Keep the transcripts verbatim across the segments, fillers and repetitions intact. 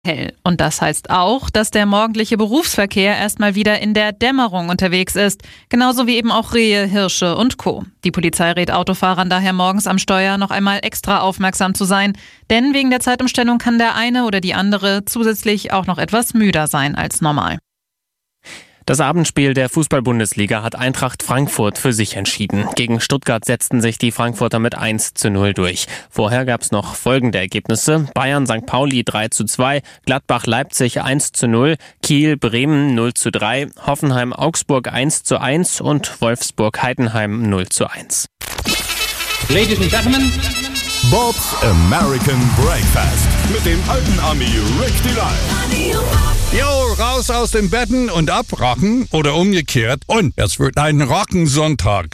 hell. Und das heißt auch, dass der morgendliche Berufsverkehr erstmal wieder in der Dämmerung unterwegs ist. Genauso wie eben auch Rehe, Hirsche und Co. Die Polizei rät Autofahrern daher morgens am Steuer noch einmal extra aufmerksam zu sein. Denn wegen der Zeitumstellung kann der eine oder die andere zusätzlich auch noch etwas müder sein als normal. Das Abendspiel der Fußball-Bundesliga hat Eintracht Frankfurt für sich entschieden. Gegen Stuttgart setzten sich die Frankfurter mit eins zu null durch. Vorher gab es noch folgende Ergebnisse: Bayern Sankt Pauli drei zu zwei, Gladbach Leipzig eins zu null, Kiel Bremen null zu drei, Hoffenheim Augsburg eins zu eins und Wolfsburg Heidenheim null zu eins. Ladies and Gentlemen, Bob's American Breakfast mit dem alten Ami Rick Delisle. Jo, raus aus den Betten und ab, rocken oder umgekehrt. Und es wird ein Rockensonntag.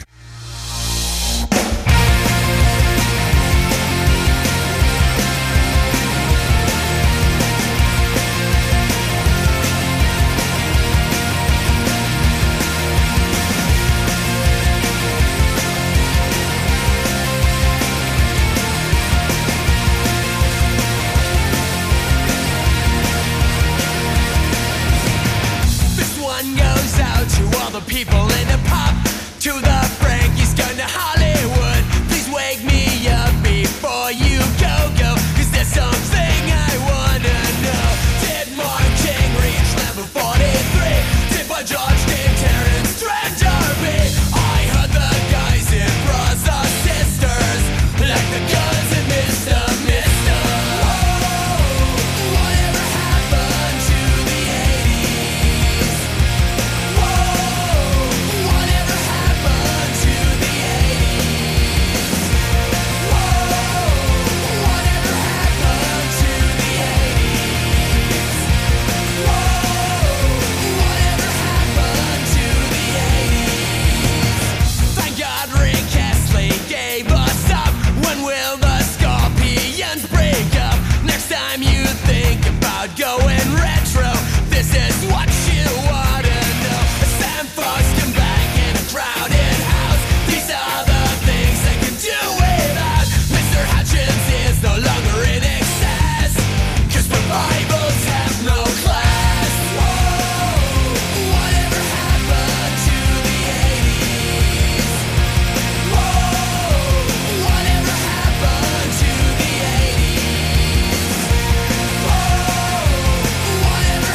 People in the pub, to the Frankie's going to Hollywood. Please wake me up before you go, go, cause there's something I wanna know. Did Martin King reach level forty-three? Did Boy George name Terrence Trent D'Arby? I heard the guys in Bros are sisters, like the guns in Mister Mister Whoa, whatever happened to the eighties? Whoa, whatever happened to the eighties? Whoa, whatever happened to the eighties? Whoa, whatever happened to the eighties? Thank God Rick Astley gave us up. When will the Scorpions break up? Next time you think about going retro, this is what you wanna know. Sam Fox come back in a crowded house. These are the things I can do without. Mister Hutchins is no longer in excess, cause revivals have no class. Whoa, whatever happened to the eighties? Whoa, whatever happened to the eighties? Whoa, whatever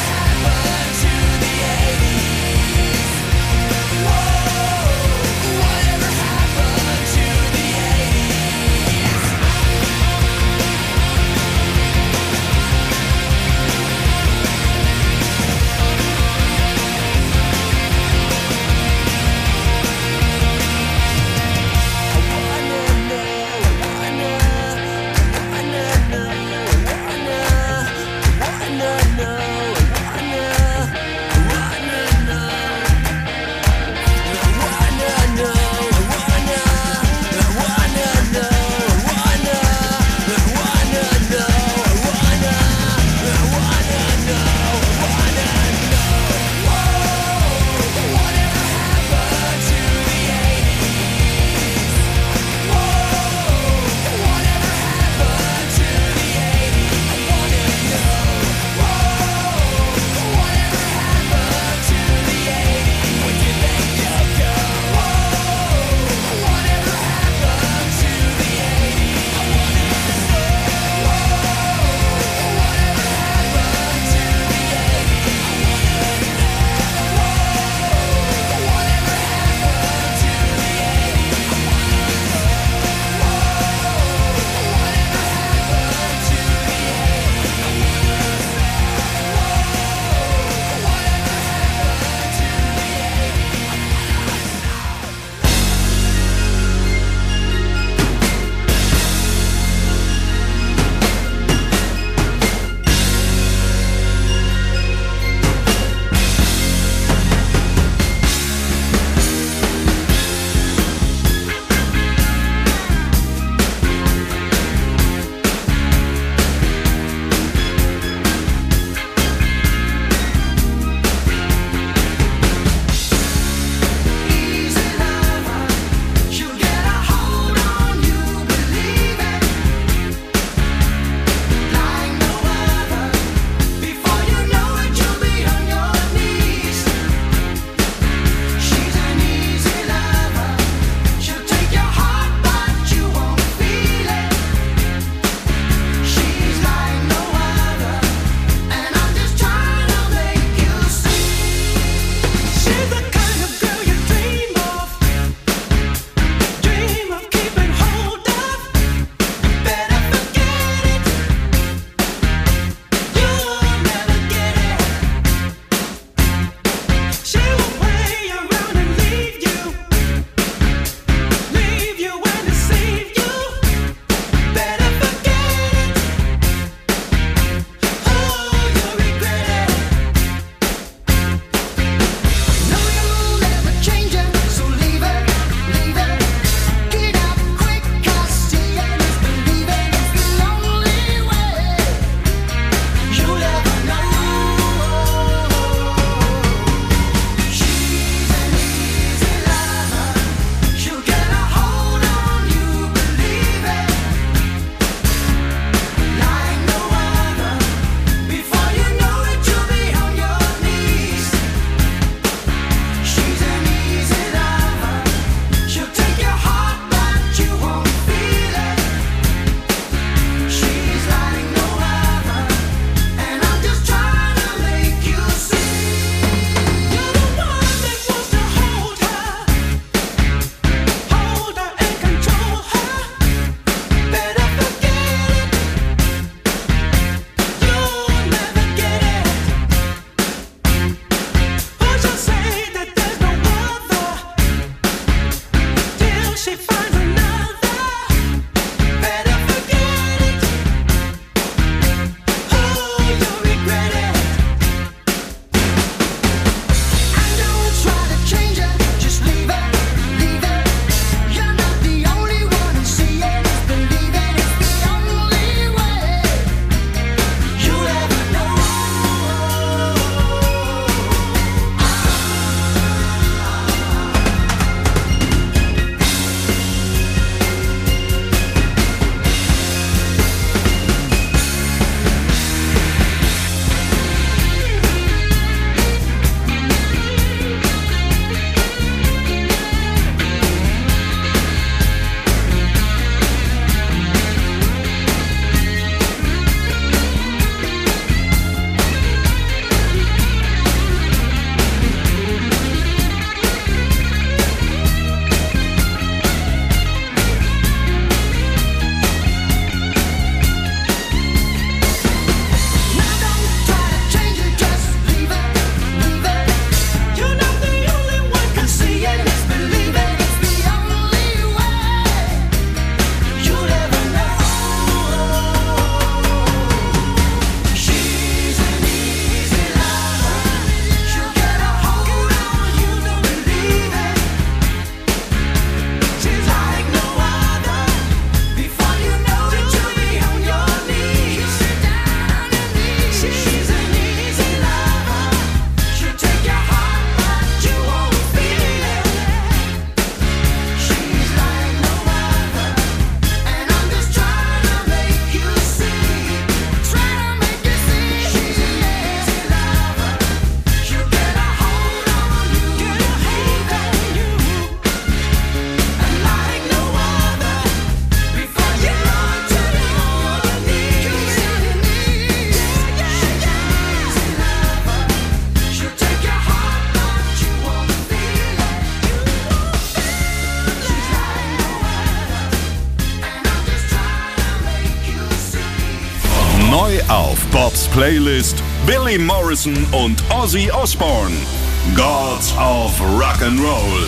auf Bobs Playlist Billy Morrison und Ozzy Osbourne. Gods of Rock'n'Roll.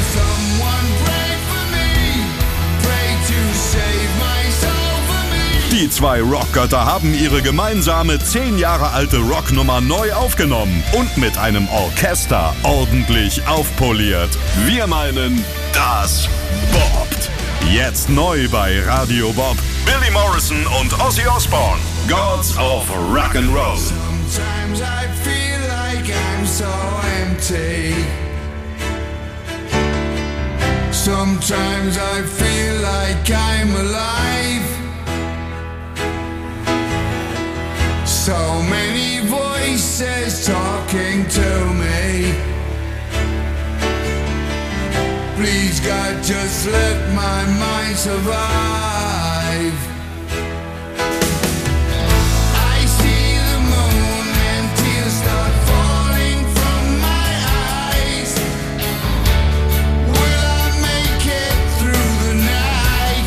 Die zwei Rockgötter haben ihre gemeinsame zehn Jahre alte Rocknummer neu aufgenommen und mit einem Orchester ordentlich aufpoliert. Wir meinen, das bobbt. Jetzt neu bei Radio Bob. Billy Morrison und Ozzy Osbourne. Gods of Rock'n'Roll. Sometimes I feel like I'm so empty. Sometimes I feel like I'm alive. So many voices talking to me. Please God, just let my mind survive. I see the moon and tears start falling from my eyes. Will I make it through the night?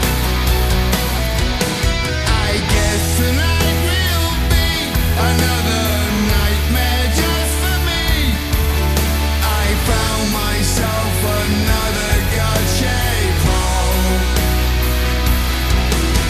I guess tonight will be another nightmare just for me. I found myself another God-shaped hole.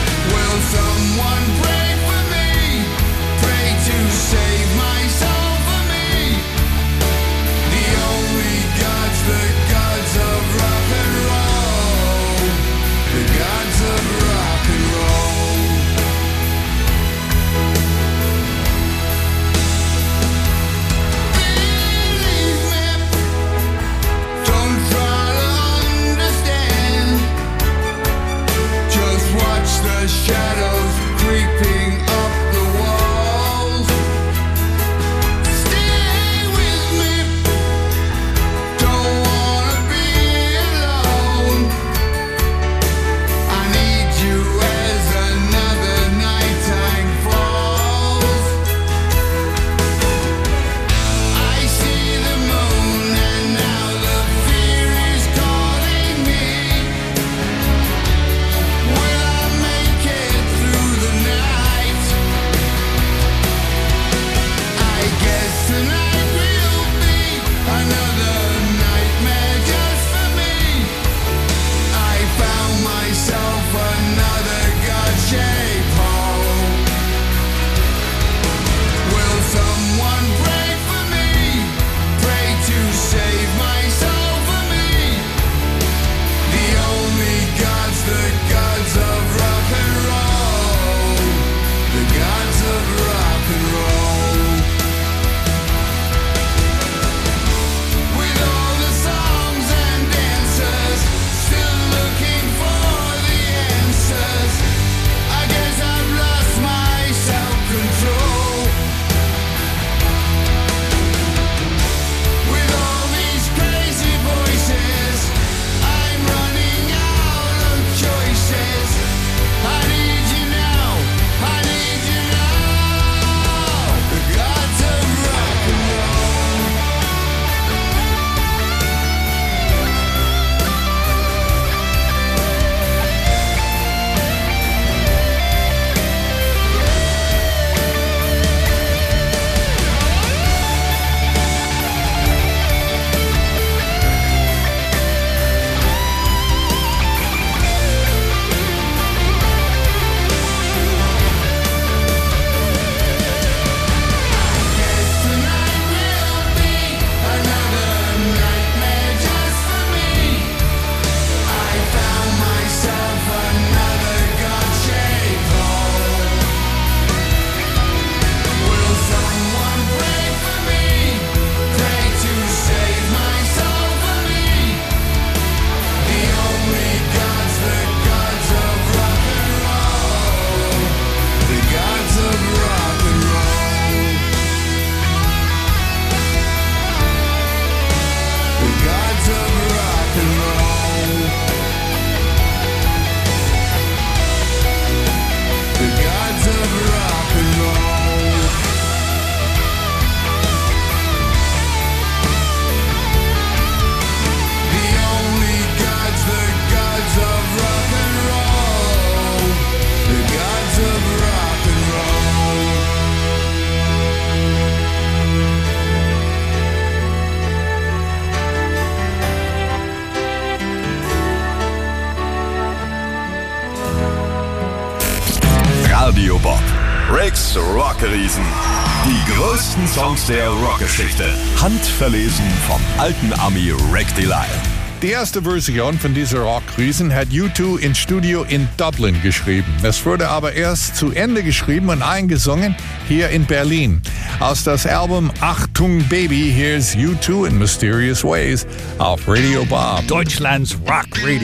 Deutschlands Rockriesen. Die größten Songs der Rockgeschichte. Handverlesen vom alten Ami Rick Delisle. Die erste Version von dieser Rockriesen hat U zwei im Studio in Dublin geschrieben. Es wurde aber erst zu Ende geschrieben und eingesungen hier in Berlin. Aus das Album Achtung Baby, here's U zwei in Mysterious Ways auf Radio Bob, Deutschlands Rock Radio.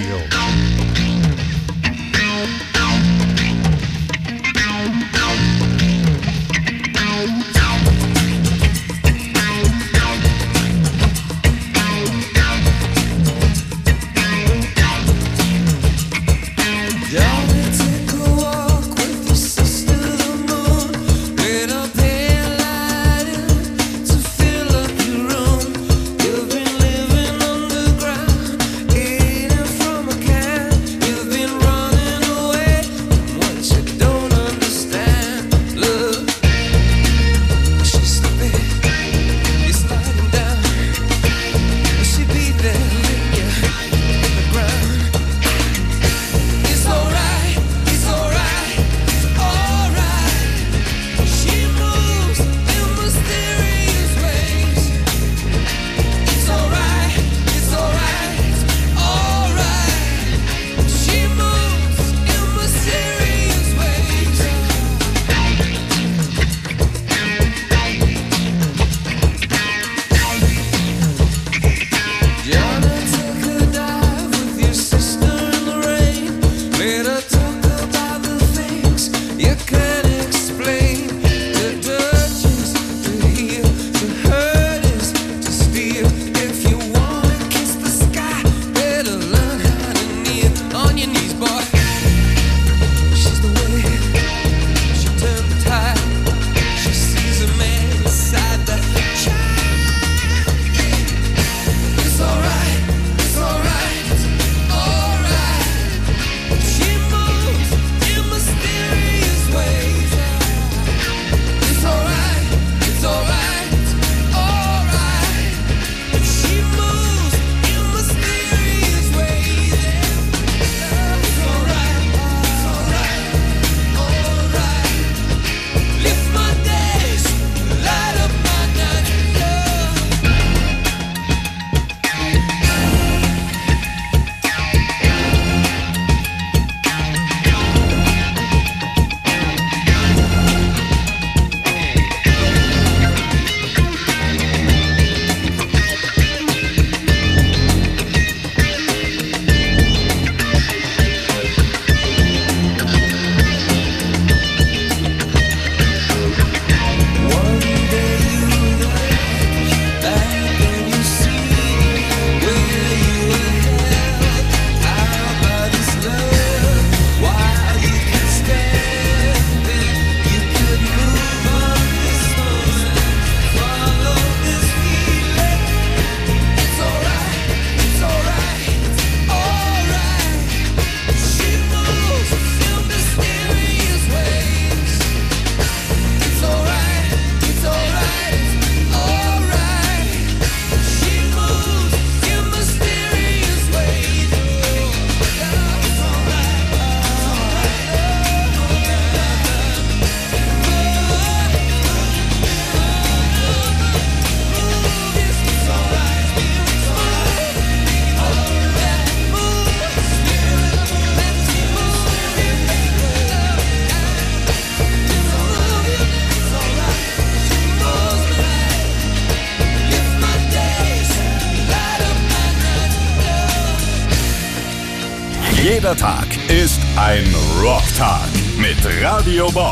Jeder Tag ist ein Rocktag mit Radio Bob.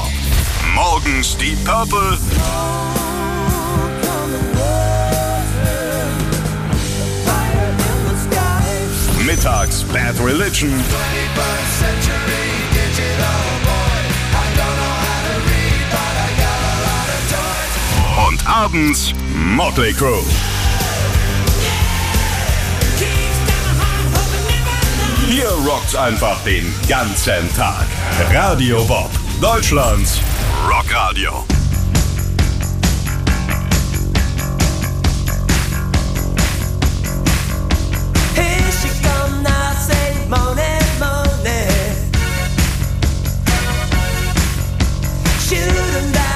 Morgens die Purple. Mittags Bad Religion. Und abends Motley Crue. Hier rockt's einfach den ganzen Tag. Radio Bob, Deutschlands Rockradio. Here she come now, say morning, morning. Shouldn't I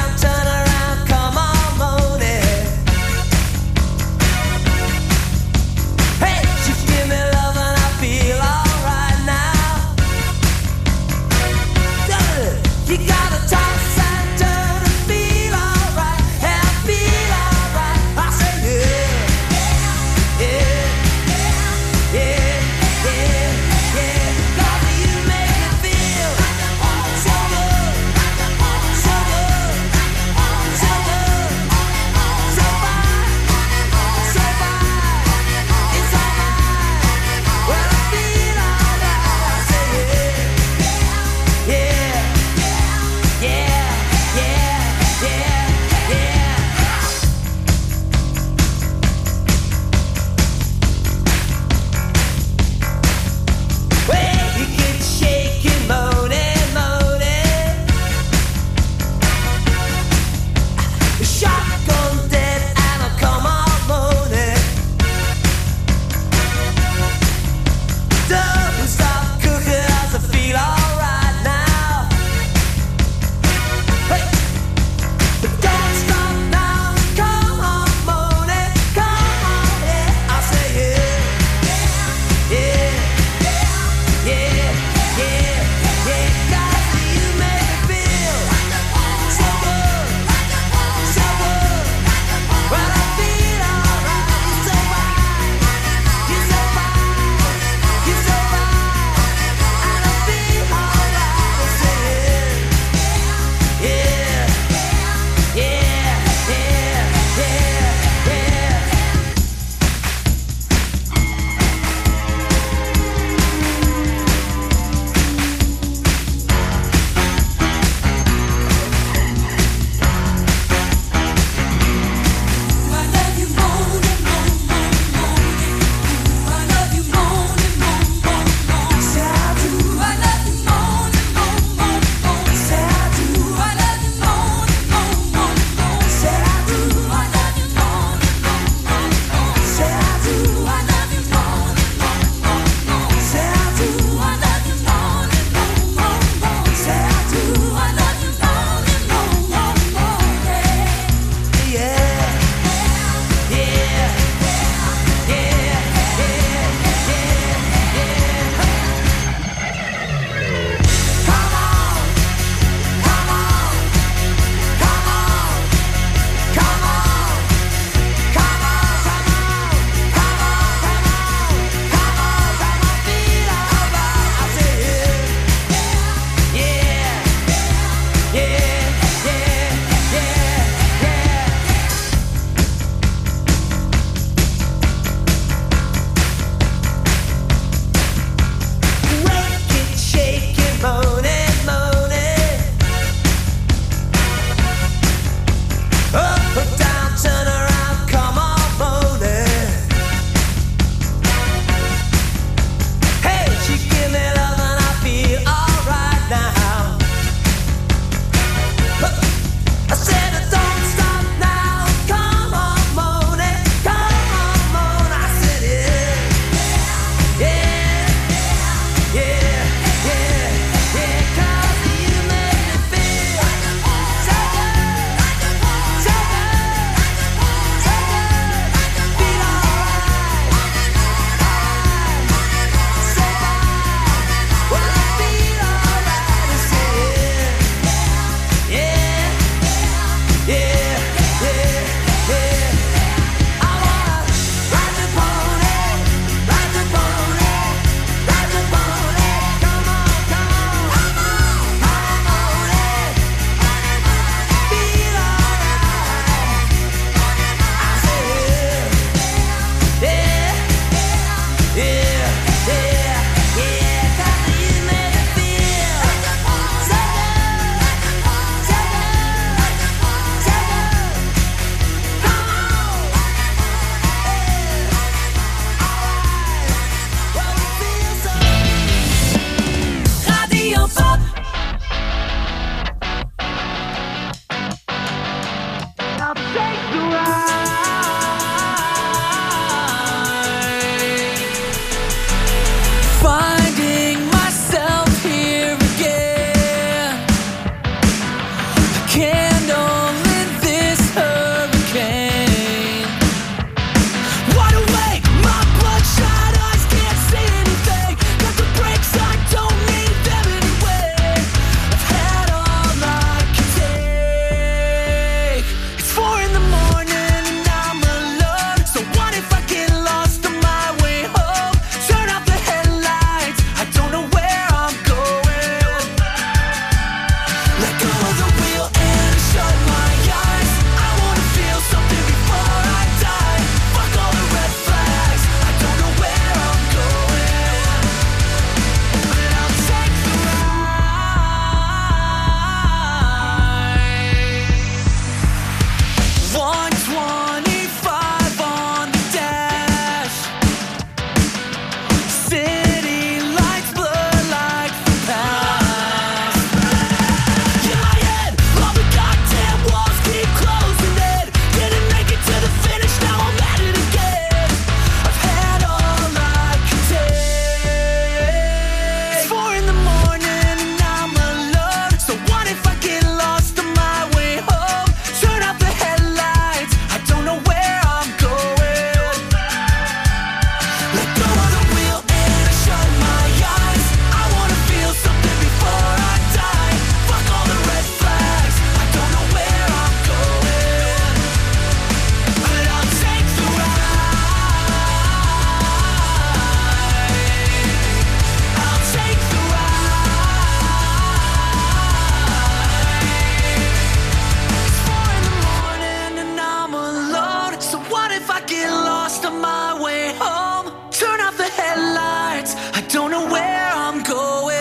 the headlights. I don't know where I'm going.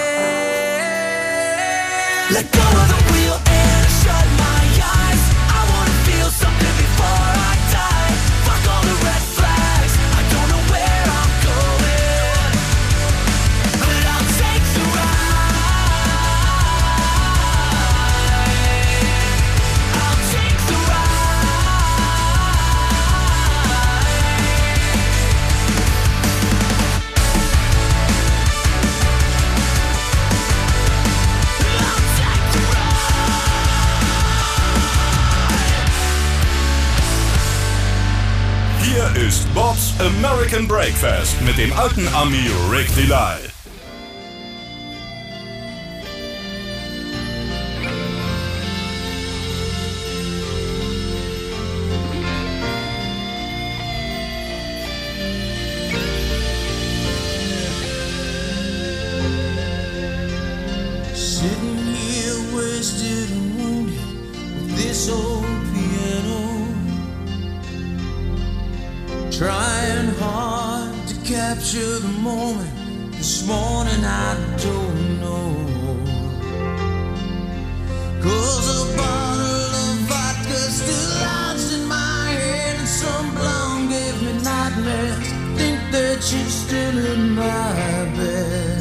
Let go of the wheel and shut my eyes. I wanna feel something before I die. Fuck all the red flags. I don't know where I'm going, but I'll take the ride. I'll take the Hier ist Bobs American Breakfast mit dem alten Ami Rick Delisle. Sitting here wasted and wounded with this old piano, trying hard to capture the moment. This morning I don't know, 'cause a bottle of vodka still lodged in my head, and some blonde gave me nightmares. Think that she's still in my bed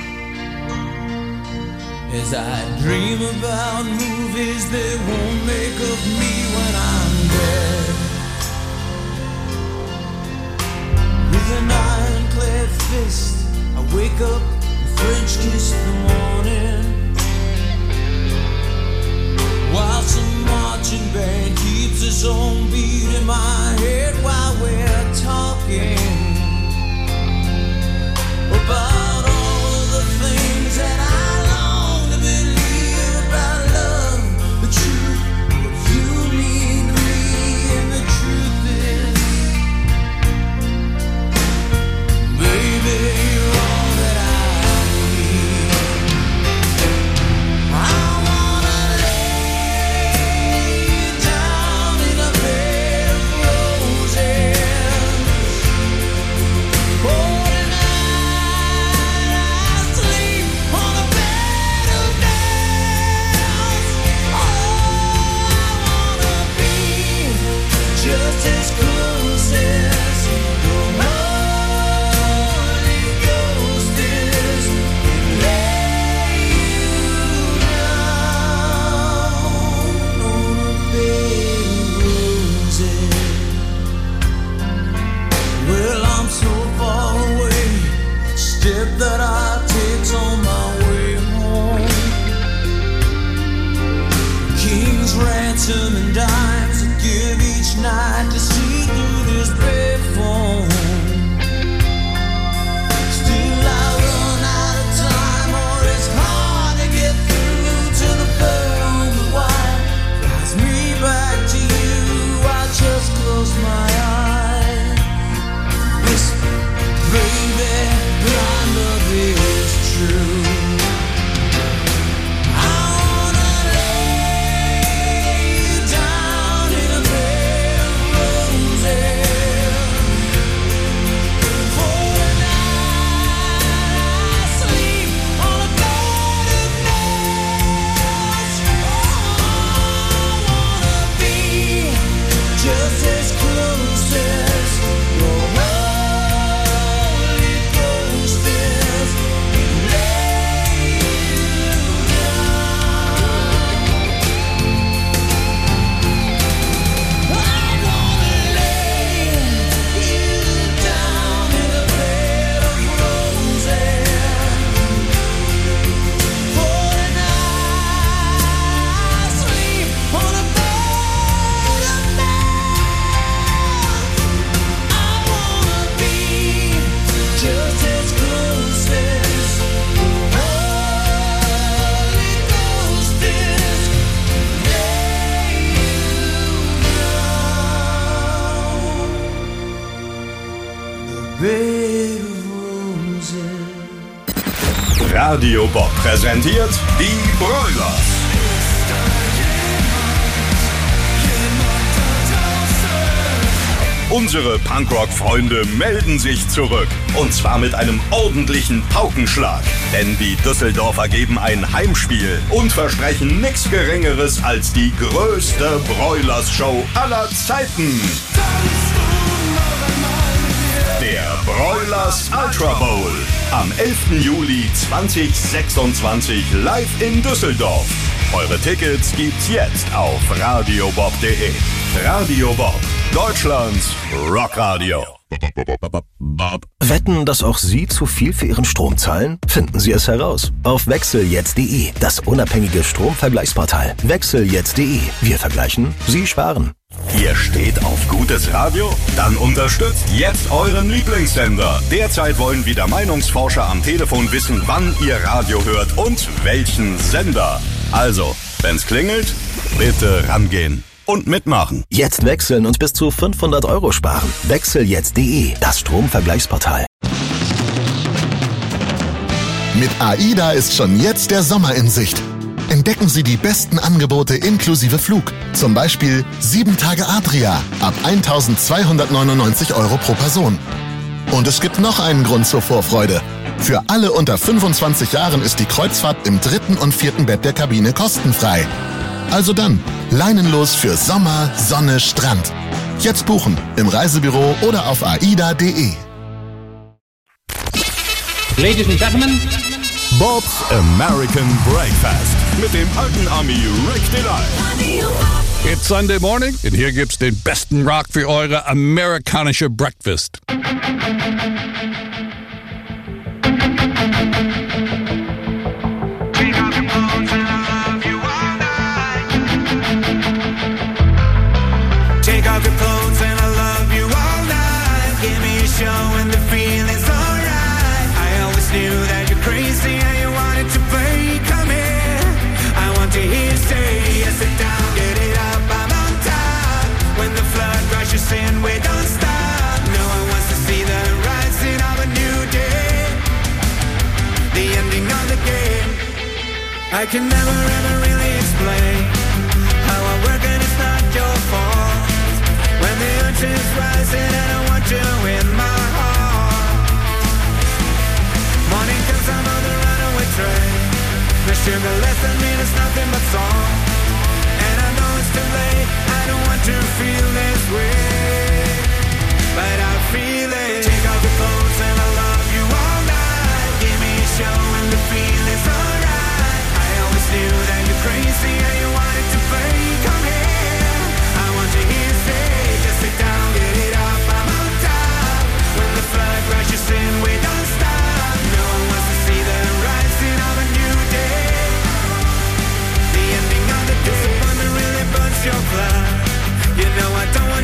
as I dream about movies that won't make of me when I'm dead. With an ironclad fist, I wake up and French kiss the morning, while some marching band keeps its own beat in my head while we're talking about all of the things that I long to believe about love, the truth, what you mean to me, and the truth is, baby, you're all that I need. I wanna lay you down in a bed of roses. Oh, tonight I sleep on a bed of nails. Oh, I wanna be just as close as your Holy Ghost is, and lay you down on a bed of roses. Well, I'm so far away, step that I take on my way home. King's ransom and dimes I give each night to see through this bed phone. Still I run out of time, or it's hard to get through to the bird on the wire. Flies me back to you, I just close my eyes. Whisper, baby, our love is true. I wanna lay you down in a bed of roses. For tonight I sleep on a bed of nails. Oh, I wanna be just as close as your Holy Ghost is, and lay you down. I wanna lay you down in a bed of roses. For tonight I sleep on a bed of nails. I wanna be just as close as the Holy Ghost is, lay you down, the bed of roses. Radio Bob präsentiert die Broilers. Unsere Punkrock-Freunde melden sich zurück. Und zwar mit einem ordentlichen Paukenschlag. Denn die Düsseldorfer geben ein Heimspiel und versprechen nichts Geringeres als die größte Broilers-Show aller Zeiten. Der Broilers Ultra Bowl. Am elften Juli zweitausendsechsundzwanzig live in Düsseldorf. Eure Tickets gibt's jetzt auf radiobob punkt de. Radio Bob, Deutschlands Rockradio. Wetten, dass auch Sie zu viel für Ihren Strom zahlen? Finden Sie es heraus auf wechsel jetzt punkt de, das unabhängige Stromvergleichsportal. wechsel jetzt punkt de. Wir vergleichen, Sie sparen. Ihr steht auf gutes Radio? Dann unterstützt jetzt euren Lieblingssender. Derzeit wollen wieder Meinungsforscher am Telefon wissen, wann ihr Radio hört und welchen Sender. Also, wenn's klingelt, bitte rangehen und mitmachen. Jetzt wechseln und bis zu fünfhundert Euro sparen. wechsel jetzt punkt de, das Stromvergleichsportal. Mit AIDA ist schon jetzt der Sommer in Sicht. Entdecken Sie die besten Angebote inklusive Flug. Zum Beispiel sieben Tage Adria ab eintausendzweihundertneunundneunzig Euro pro Person. Und es gibt noch einen Grund zur Vorfreude. Für alle unter fünfundzwanzig Jahren ist die Kreuzfahrt im dritten und vierten Bett der Kabine kostenfrei. Also dann, leinenlos für Sommer, Sonne, Strand. Jetzt buchen, im Reisebüro oder auf aida punkt de. Ladies and Gentlemen, Bob's American Breakfast mit dem alten Ami Rick Delisle. It's Sunday morning und hier gibt's den besten Rock für eure amerikanische Breakfast. Take off your clothes and I love you all night. Give me a show and the feeling's alright. I always knew that you're crazy and you wanted to play. Come here, I want to hear you say yes, sit down, get it up, I'm on top. When the flood rushes in, we don't stop. No one wants to see the rising of a new day, the ending of the game. I can never ever really explain how I work and it's not your fault. When the ocean's rising and I want you in my heart. Morning comes, I'm on the runaway train. The sugar lesson means it's nothing but song. And I know it's too late, I don't want to feel this way, but I feel it. Take off your clothes and I love you all night. Give me a show and the feeling's alright. I always knew that you're crazy and you wanted to play. Come here, I want to hear you say sit down, get it up, I'm on top. When the flood rushes in, we don't stop. No one wants to see the rising of a new day, the ending of the day. Disappointment really burns your blood. You know I don't want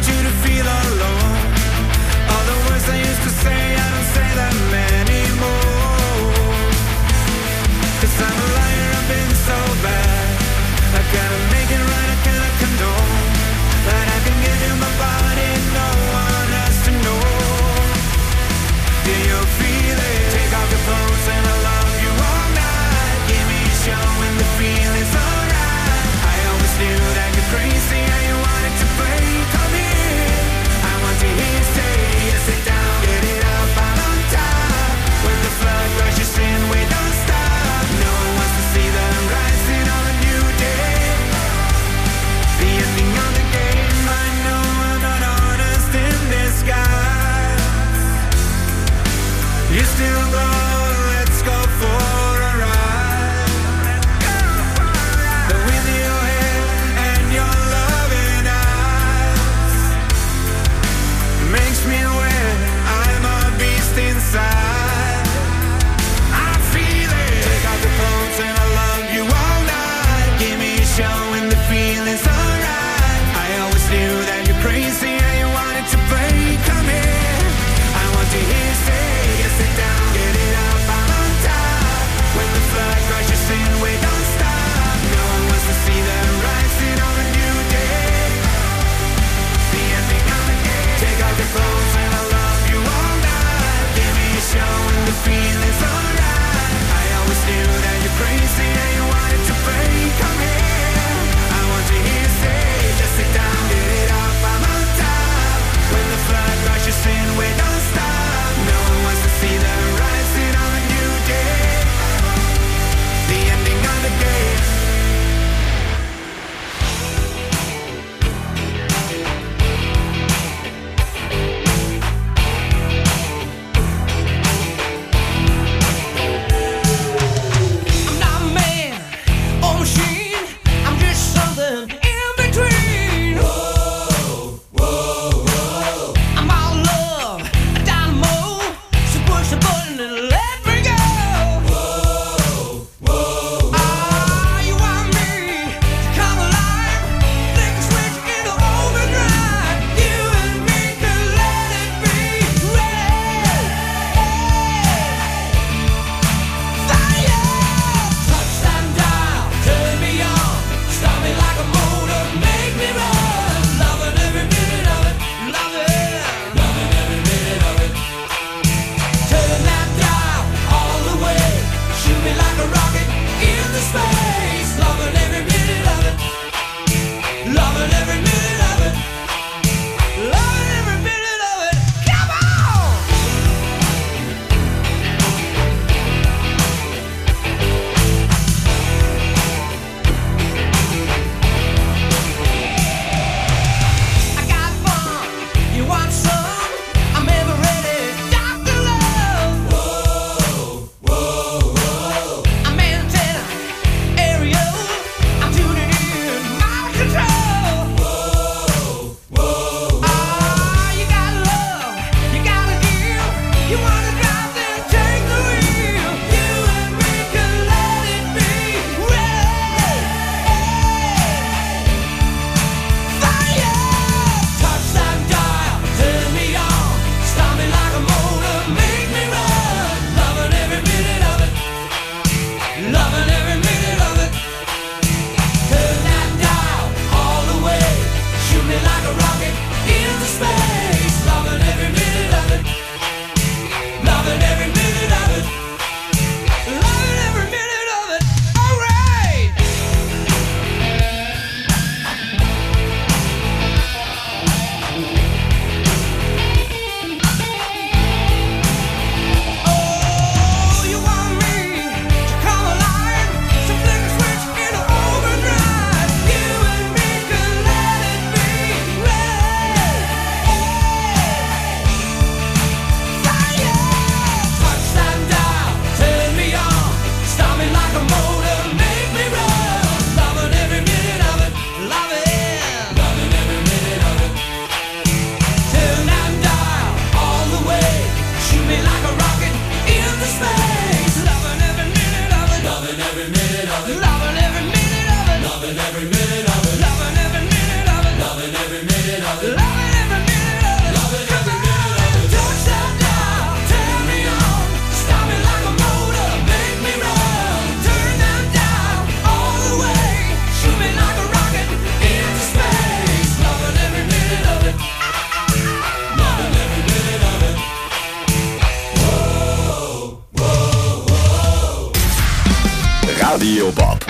Radio Bob.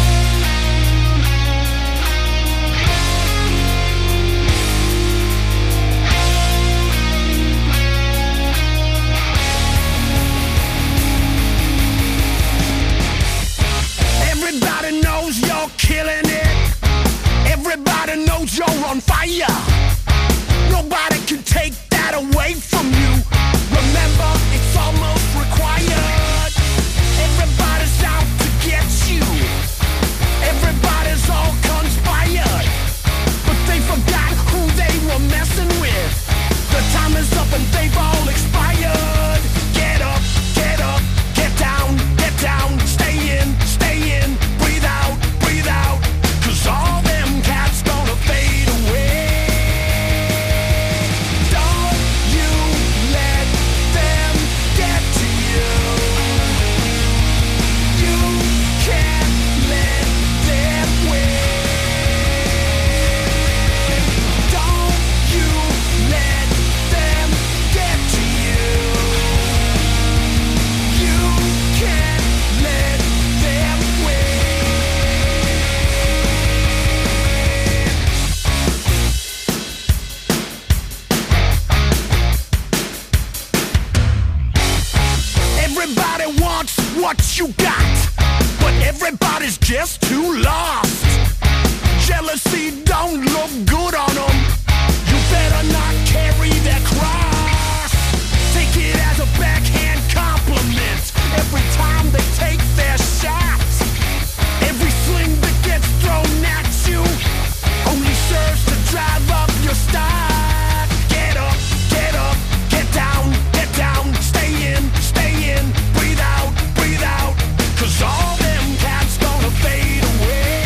Everybody knows you're killing it. Everybody knows you're on fire. Nobody can take that away from you. Remember, it's almost required. Everybody's out to get you. Everybody's all conspired. But they forgot who they were messing with. The time is up and they've all expired. Get up, get up, get down, get down. Stay in, stay in, breathe out, breathe out. Cause all them cats gonna fade away. Don't you let them get to you. You can't let them win. Don't you let them get to you. You can't let them win. Everybody wants what you got, but everybody's just too lost. Jealousy don't look good on them. You better not carry their cross. Take it as a backhand compliment every time they take their shot. Every sling that gets thrown at you only serves to drive up your stock. Get up, get up, get down, get down. Stay in, stay in, breathe out, breathe out. Cause all them cats gonna fade away.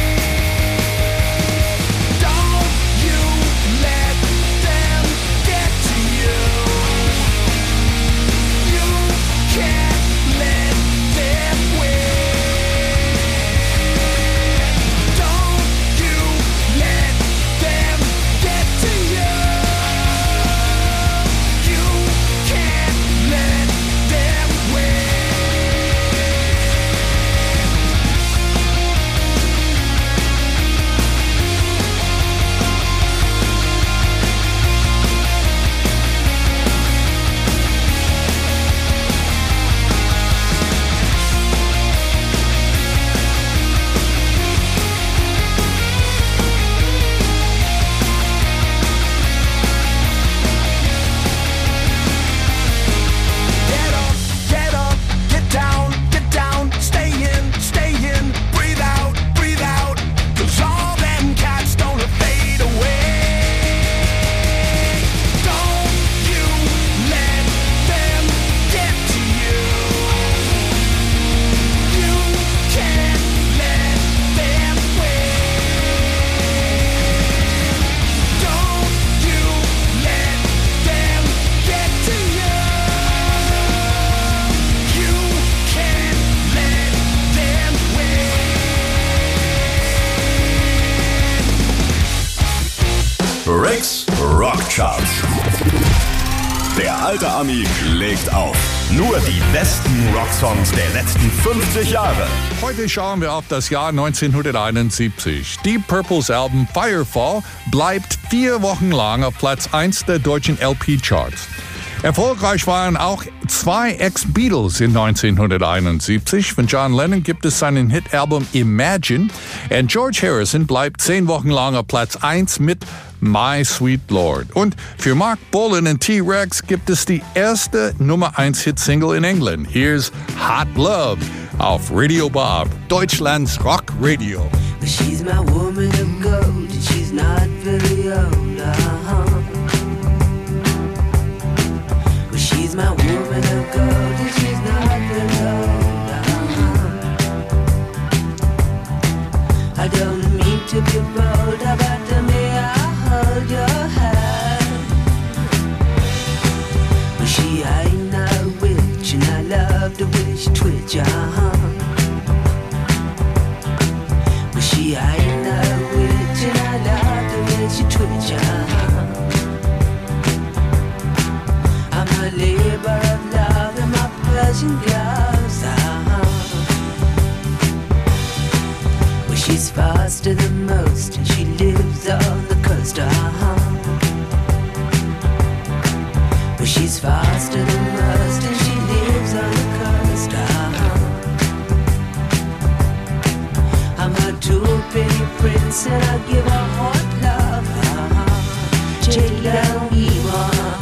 Don't you let them get to you. You can't let them win. Don't you let them get to you. You can't let them win. Get up, get up, get down, get down. Stay in, stay in, breathe out, breathe out. Cause all them cats gonna fade away. Don't you let them get to you. You can't let them win. Don't you let them get to you. You can't let them win. Rick's Rock Charts. Der alte Ami legt auf. Nur die besten Rocksongs der letzten fünfzig Jahre. Heute schauen wir auf das Jahr neunzehnhunderteinundsiebzig. Deep Purples Album Firefall bleibt vier Wochen lang auf Platz eins der deutschen L P-Charts. Erfolgreich waren auch zwei Ex-Beatles in neunzehnhunderteinundsiebzig. Von John Lennon gibt es seinen Hit-Album Imagine. Und George Harrison bleibt zehn Wochen lang auf Platz eins mit My Sweet Lord. Und für Mark Bolan und T-Rex gibt es die erste Nummer eins Hit-Single in England. Here's Hot Love auf Radio Bob, Deutschlands Rock Radio. But she's my woman of gold, and she's not very old, uh-huh. Well, she's my woman of gold, and she's not very old, uh-huh. I don't mean to be bold, but to me I hold your hand. Well, she ain't no witch, and I love the way she twitch, uh-huh. She ain't no witch, and I love the way she twitch, uh-huh. I'm a labor of love in my Persian gloves, uh-huh. She's faster than rust and she lives on the coast. Uh-huh. I'm her two-penny prince and I give her hot love. Uh-huh. Take down Eva.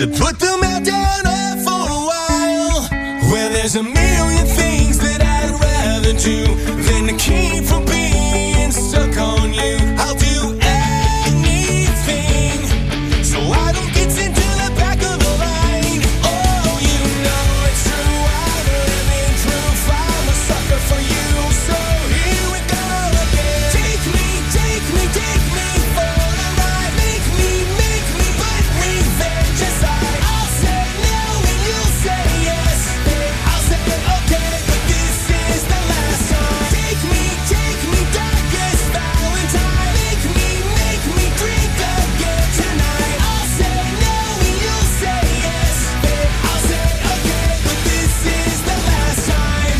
to put the meltdown off for a while. Well, there's a million things that I'd rather do than to keep from being stuck on you. I'll do anything so I don't get into the back of the line. Oh, you know it's true, I'm living proof. I'm a sucker for you, so here we go again. Take me, take me, take me for a ride. Make me, make me, but revenge aside. I'll say no and you'll say yes. I'll say okay, but this is the last time. Take me, take me, darkest Valentine. Make me, make me drink again tonight. I'll say no and you'll say yes. I'll say okay, but this is the last time.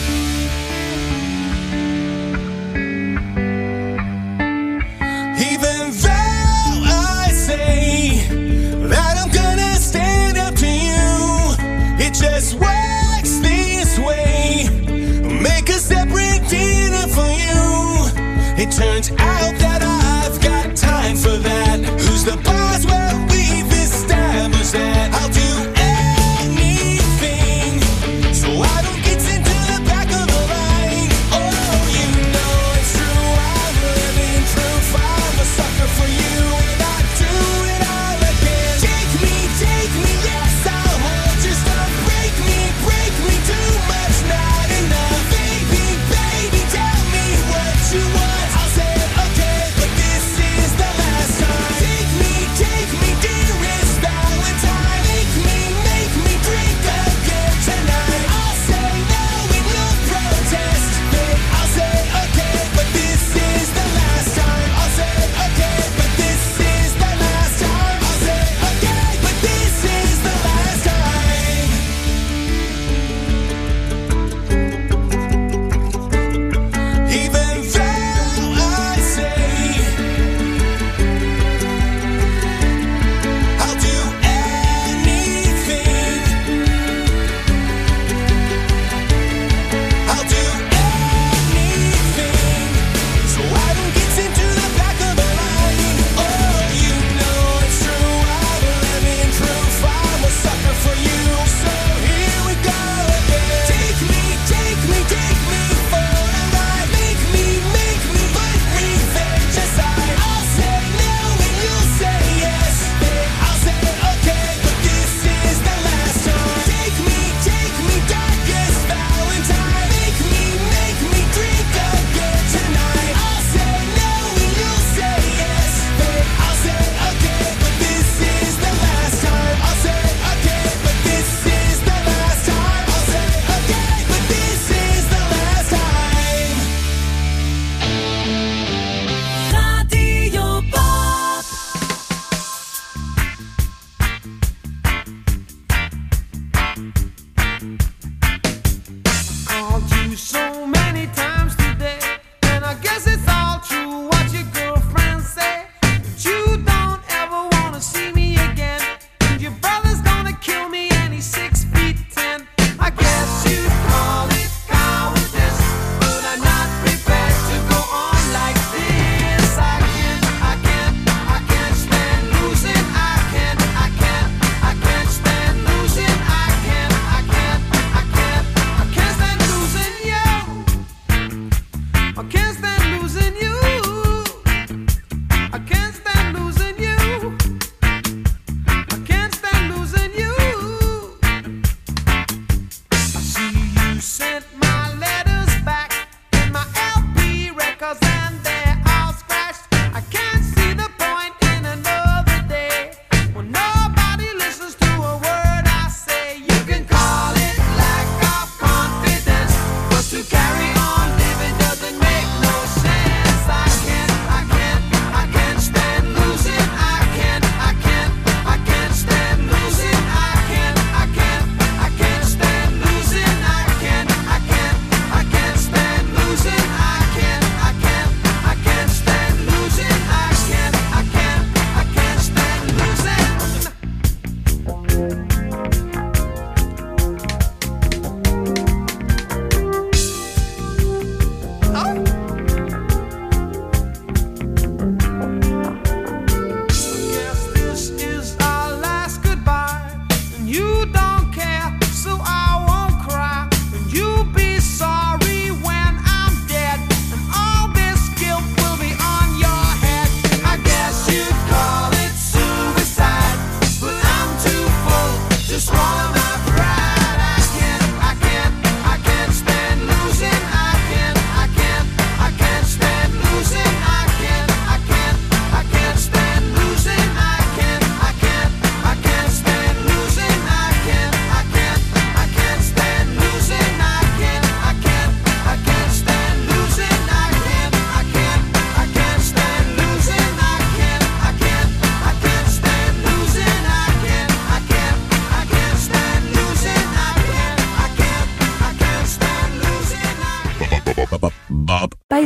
Even though I say that I'm gonna stand up to you, it just works this way. Make a separate dinner for you. It turns out that I've got time for that. Who's the boss? Well, we've established that. I'll do anything so I don't get into the back of the line. Oh, you know it's true, I'm living proof. I'm a sucker for you and I do it all again. Take me, take me, yes, I'll hold your stuff. Break me, break me, too much, not enough. Baby, baby, tell me what you want. I'll say okay,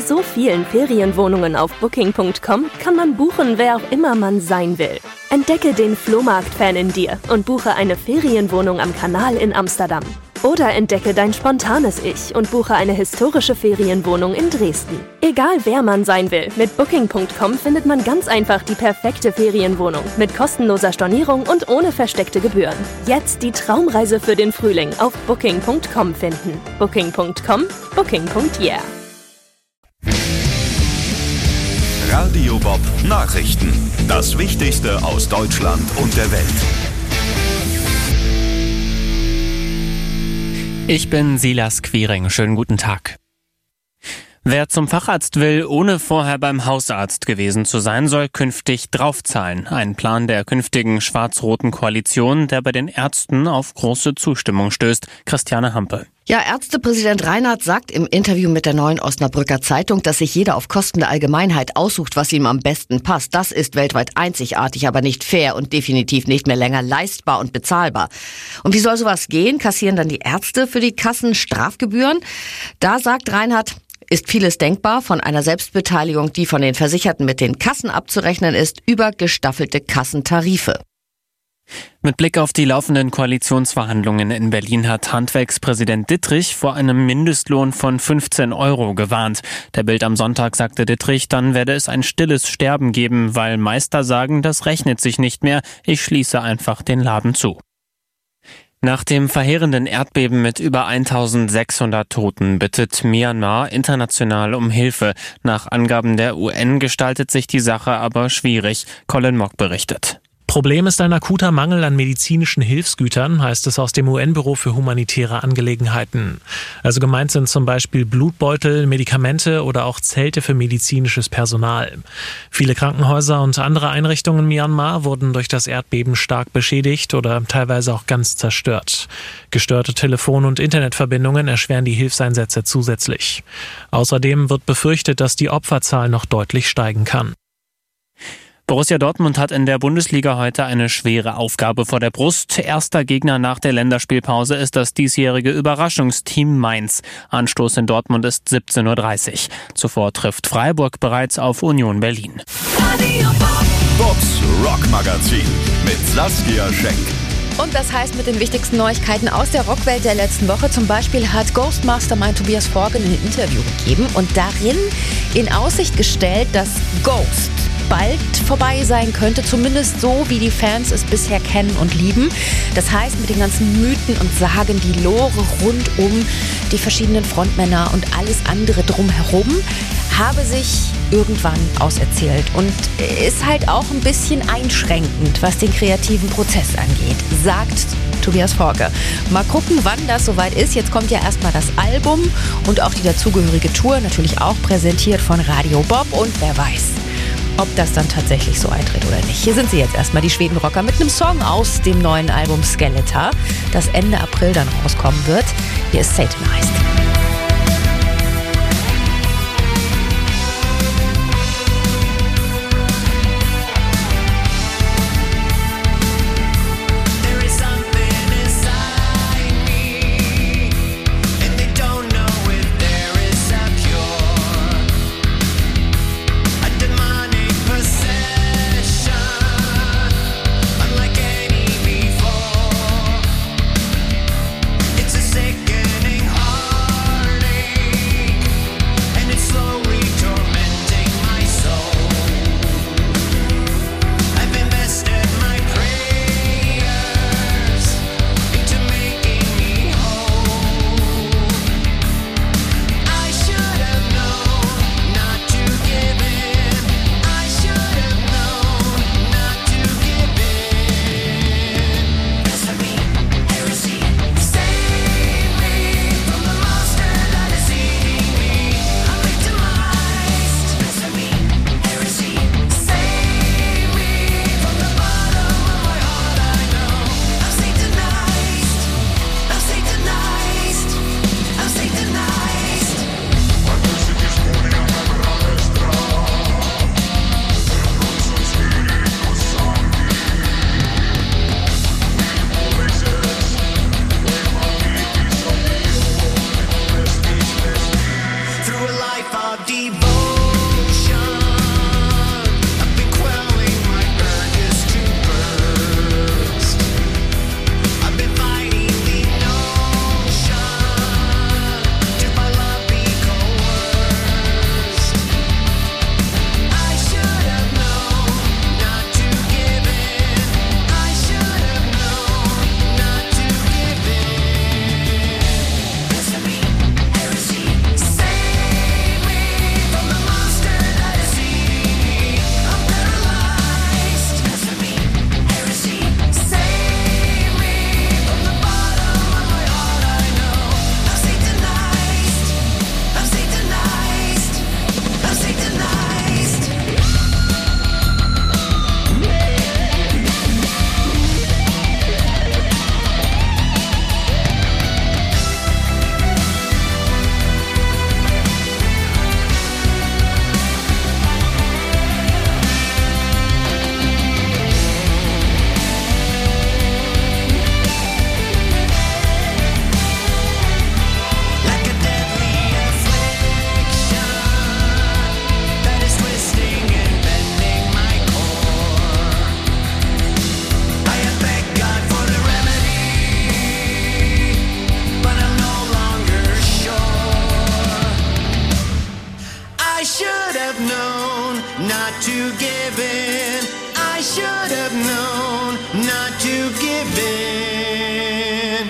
so vielen Ferienwohnungen auf Booking Punkt com kann man buchen, wer auch immer man sein will. Entdecke den Flohmarkt-Fan in dir und buche eine Ferienwohnung am Kanal in Amsterdam. Oder entdecke dein spontanes Ich und buche eine historische Ferienwohnung in Dresden. Egal wer man sein will, mit Booking Punkt com findet man ganz einfach die perfekte Ferienwohnung mit kostenloser Stornierung und ohne versteckte Gebühren. Jetzt die Traumreise für den Frühling auf Booking Punkt com finden. Booking Punkt com, Booking Punkt yeah. Radio Bob Nachrichten. Das Wichtigste aus Deutschland und der Welt. Ich bin Silas Quiring. Schönen guten Tag. Wer zum Facharzt will, ohne vorher beim Hausarzt gewesen zu sein, soll künftig draufzahlen. Ein Plan der künftigen schwarz-roten Koalition, der bei den Ärzten auf große Zustimmung stößt. Christiane Hampe. Ja, Ärztepräsident Reinhardt sagt im Interview mit der Neuen Osnabrücker Zeitung, dass sich jeder auf Kosten der Allgemeinheit aussucht, was ihm am besten passt. Das ist weltweit einzigartig, aber nicht fair und definitiv nicht mehr länger leistbar und bezahlbar. Und wie soll sowas gehen? Kassieren dann die Ärzte für die Kassen Strafgebühren? Da sagt Reinhardt, ist vieles denkbar, von einer Selbstbeteiligung, die von den Versicherten mit den Kassen abzurechnen ist, über gestaffelte Kassentarife. Mit Blick auf die laufenden Koalitionsverhandlungen in Berlin hat Handwerkspräsident Dittrich vor einem Mindestlohn von fünfzehn Euro gewarnt. Der Bild am Sonntag sagte Dittrich, dann werde es ein stilles Sterben geben, weil Meister sagen, das rechnet sich nicht mehr, ich schließe einfach den Laden zu. Nach dem verheerenden Erdbeben mit über eintausendsechshundert Toten bittet Myanmar international um Hilfe. Nach Angaben der U N gestaltet sich die Sache aber schwierig. Colin Mock berichtet. Problem ist ein akuter Mangel an medizinischen Hilfsgütern, heißt es aus dem U N-Büro für humanitäre Angelegenheiten. Also gemeint sind zum Beispiel Blutbeutel, Medikamente oder auch Zelte für medizinisches Personal. Viele Krankenhäuser und andere Einrichtungen in Myanmar wurden durch das Erdbeben stark beschädigt oder teilweise auch ganz zerstört. Gestörte Telefon- und Internetverbindungen erschweren die Hilfseinsätze zusätzlich. Außerdem wird befürchtet, dass die Opferzahl noch deutlich steigen kann. Borussia Dortmund hat in der Bundesliga heute eine schwere Aufgabe vor der Brust. Erster Gegner nach der Länderspielpause ist das diesjährige Überraschungsteam Mainz. Anstoß in Dortmund ist siebzehn Uhr dreißig. Zuvor trifft Freiburg bereits auf Union Berlin. Bobs Rockmagazin mit Saskia Schenk. Und das heißt mit den wichtigsten Neuigkeiten aus der Rockwelt der letzten Woche. Zum Beispiel hat Ghost Mastermind Tobias Forgen ein Interview gegeben und darin in Aussicht gestellt, dass Ghost bald vorbei sein könnte, zumindest so, wie die Fans es bisher kennen und lieben. Das heißt, mit den ganzen Mythen und Sagen, die Lore rund um die verschiedenen Frontmänner und alles andere drumherum, habe sich irgendwann auserzählt und ist halt auch ein bisschen einschränkend, was den kreativen Prozess angeht, sagt Tobias Forge. Mal gucken, wann das soweit ist. Jetzt kommt ja erstmal das Album und auch die dazugehörige Tour, natürlich auch präsentiert von Radio Bob und wer weiß, ob das dann tatsächlich so eintritt oder nicht. Hier sind sie jetzt erstmal, die Schwedenrocker, mit einem Song aus dem neuen Album Skeletor, das Ende April dann rauskommen wird. Hier ist Satanized. It's a sickening heart. not to give in. I should have known not to give in.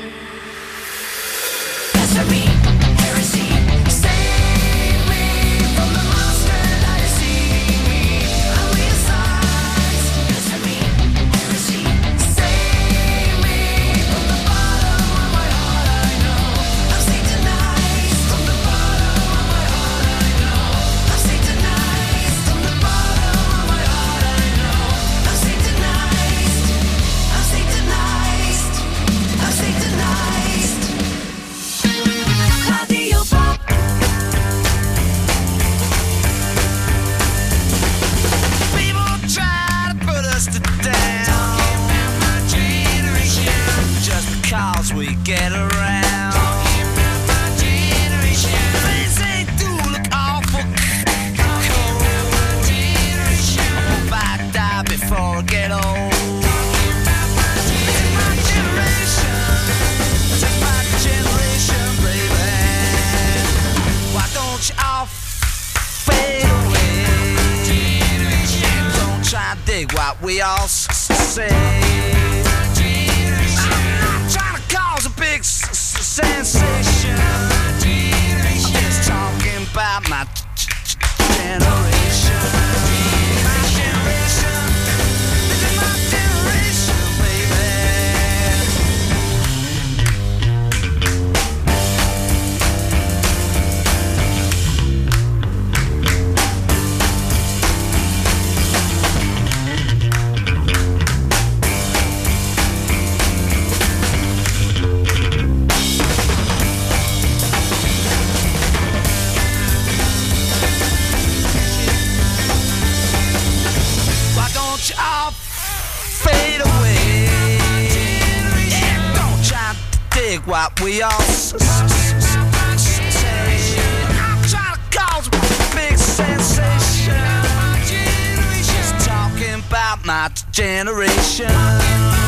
Blasphemy, heresy, save me from the monster that is seeing me. I realize, blasphemy, heresy, save me from the bottom of my heart. I know I'm Satanized from the bottom of my heart. I know I'm Satanized from the bottom of my heart. I know I'm Satanized. I'm Satanized. I'm Satanized. Radio Pop. People try to put us to down. Talking about my generation, just because we get around. Talking about my generation, things they do look awful. Talking about my generation, I hope I die before I get old. Talking about my generation, it's my generation, baby. Why don't you all fade away? Don't try to dig what we all s- s- say. I'm not trying to cause a big s- s- sensation. I'm just talking about my g- g- generation. My generation, this is my generation, baby. Why don't you all fade away? Yeah, don't try to dig what we all s- s- s- s- say. I'm trying to cause a big sensation. Just talking about my generation.